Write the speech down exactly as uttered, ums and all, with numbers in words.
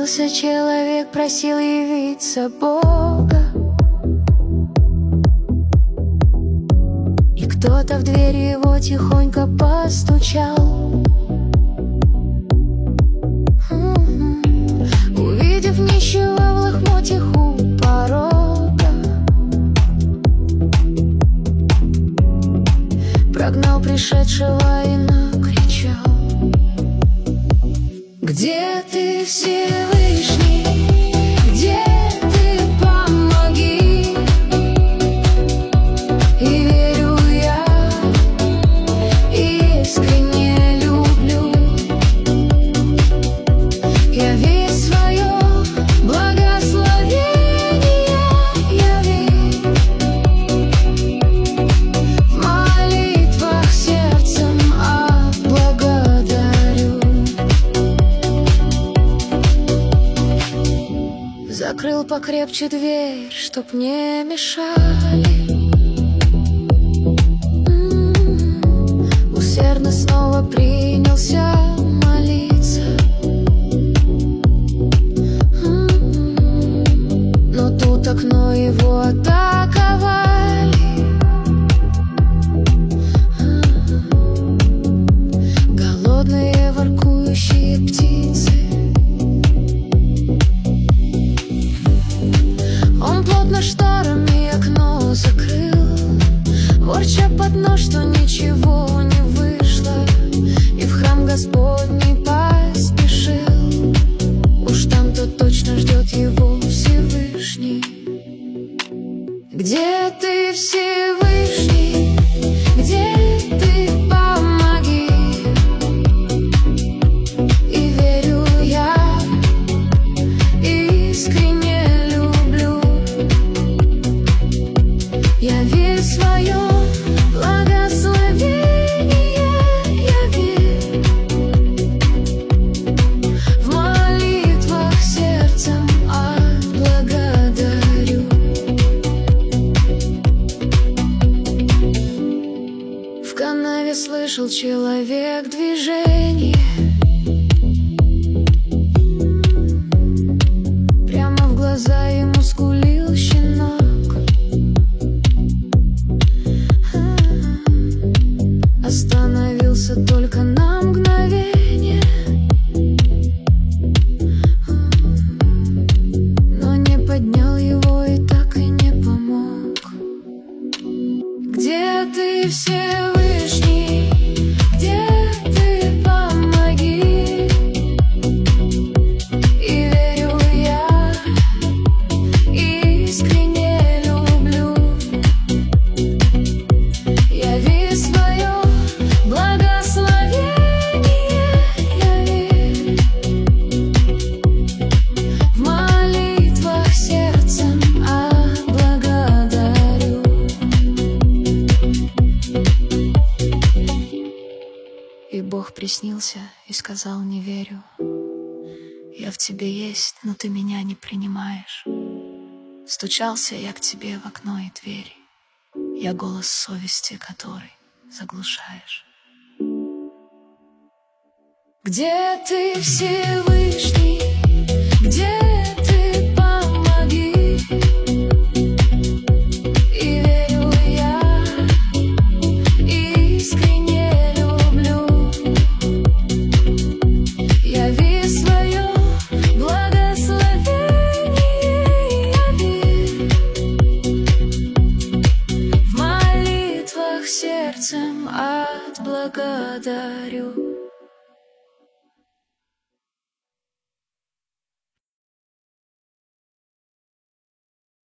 Молился человек, просил явиться Бога, и кто-то в дверь его тихонько постучал. Увидев нищего в лохмотьях у порога, прогнал пришедшего и накричал: где ты, Всевышний? Где ты? Помоги! И верю я, искренне люблю. Яви свое благословение, яви. В молитвах сердцем отблагодарю. Закрыл покрепче дверь, чтоб не мешали. М-м-м. Усердно снова принялся молиться. М-м-м. Но тут окно его атаковали. М-м-м. Голодные воркующие птицы. Шторами окно закрыл, ворча под нос, что ничего не вышло, и в храм Господний поспешил. Уж там-то точно ждет его Всевышний. Где ты, Всевышний? Где ты? Помоги! И верю я, искренне яви свое благословение, яви. В молитвах сердцем отблагодарю. В канаве слышал человек движение. Прямо в глаза ему скулил щенок. Остановился только на мгновение, но не поднял его и так и не помог. Где ты, Всевышний? Где ты? Помоги! И верю я, искренне люблю. Яви свое благословение, яви. В молитвах сердцем отблагодарю. И Бог приснился и сказал: не верю. Я в тебе есть, но ты меня не принимаешь. Стучался я к тебе в окно и двери. Я голос совести, который заглушаешь. Где ты, Всевышний? Где ты? Помоги! И верю я, искренне люблю. Яви свое благословение, яви. В молитвах сердцем отблагодарю.